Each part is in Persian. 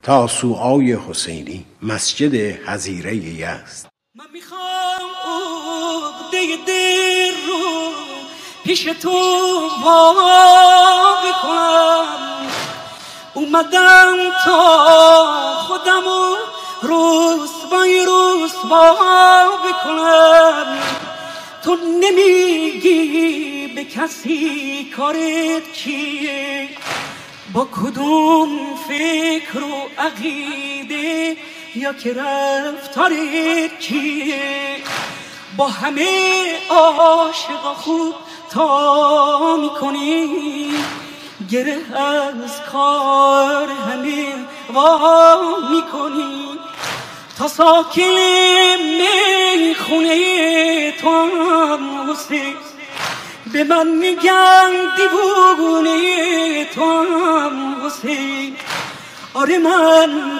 تاسوعای حسینی، مسجد حظیره یزد. من میخوام عقده دل رو پیش تو وا بکنم، اومدم تا خودمو رسوا بکنم. تو نمیگی به کسی کارت چیه، با کدوم فکر و عقیده، یا که رفتارت چیه. با همه عاشقا خوب تا میکنی، گره از کار همه وا میکنی. تا ساکن میخونه تو هم حسین، به من میگن دیوونه تو هم حسین. آره من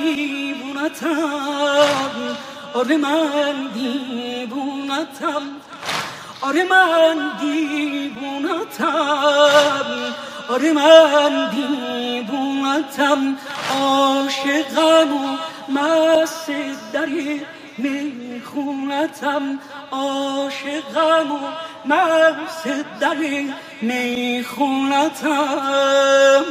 دیوونتم، آره من دیوونتم، آره من دیوونتم، آره من دیوونتم. عاشقم و مست در میخونتم، عاشقم و مست در میخونتم.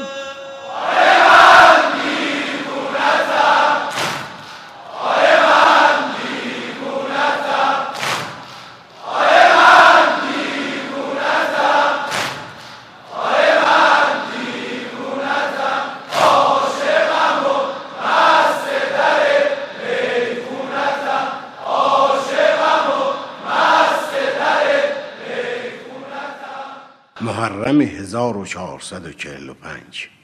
محرم 1445